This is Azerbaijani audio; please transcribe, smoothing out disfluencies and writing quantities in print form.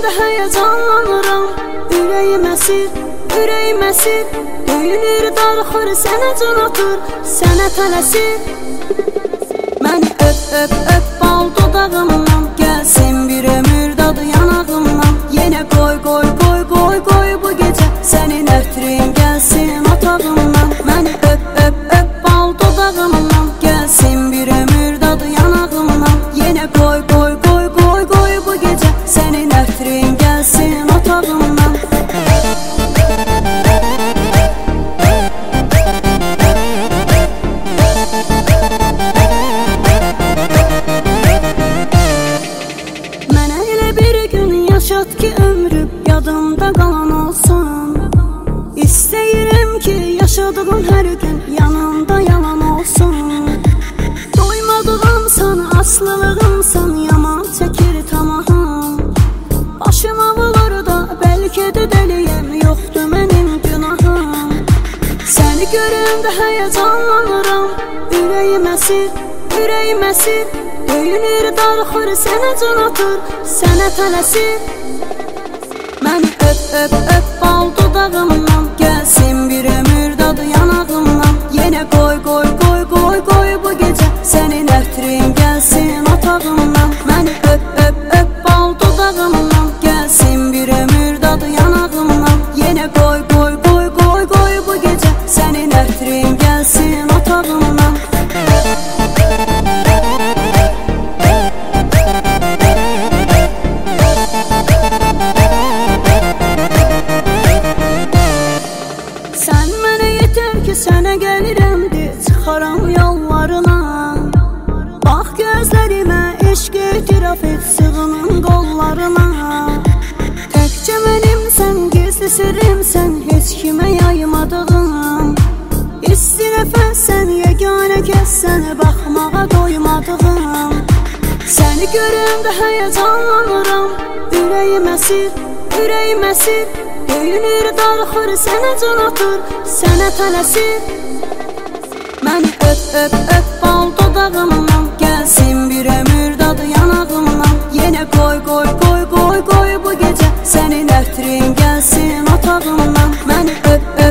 görəndə həyəcanlanıram. Ürəyim əsir, ürəyim əsir, döyünür, darıxır, sənə can atır, sənə tələsir. Məni öp, öp, öp bal dodağımdan, gəlsin bir ömür dadı yanağımdan. Yenə qoy, qoy, qoy, qoy, qoy bu gecə sənin ətrin gəlsin otağımdan. Məni öp, öp, öp bal dodağımdan, gəlsin bir ömür dadı yanağımdan. Yenə qoy, qoy, qoy, qoy, qoy bu gecə sənin ətrin gəlsin otağımdan. Mənə elə bir gün yaşat ki ömrüm yadımda qalan olsun. İstəyirəm ki yaşadığım hər gün yanımda yalan olsun. Doymadığımsan, aslılığımsan, yaman çəkir tamahım. Başıma vurur da bəlkə də dəliyəm, yoxdur mənim günahım. Səni görəndə həyəcanlanıram. Ürəyim əsir, ürəyim əsir, döyünür, darıxır, sənə can atır, sənə tələsir. Məni öp, öp, öp bal dodağımdan, gəlsin bir ömür dadı yanağımdan. Yenə qoy, qoy, qoy, qoy, qoy bu gecə sənin ətrin gəlsin otağımdan. Məni öp, öp, öp bal dodağımdan, gəlsin bir ömür dadı yanağımdan. Yenə qoy, qoy, qoy, qoy, qoy bu gecə sənin ətrin gəlsin otağımdan. Sən mənə yetər ki, sənə gəlirəmdir, çıxaram yollarına. Bax gözlərimə, eşq etiraf et, sığının qollarına. Təkcə mənimsən, gizli sirrimsən, heç kimə yaymadığım. İsti nəfəssən, yeganə kəssən, baxmağa doymadığım. Səni görəndə həyəcanlanıram. Ürəyim əsir, ürəyim əsir, döyünür, darıxır, sənə can atır, sənə tələsir. Məni öp, öp, öp bal dodağımdan, gəlsin bir ömür dadı yanağımdan. Yenə qoy, qoy, qoy, qoy, qoy bu gecə sənin ətrin gəlsin otağımdan. Məni öp, öp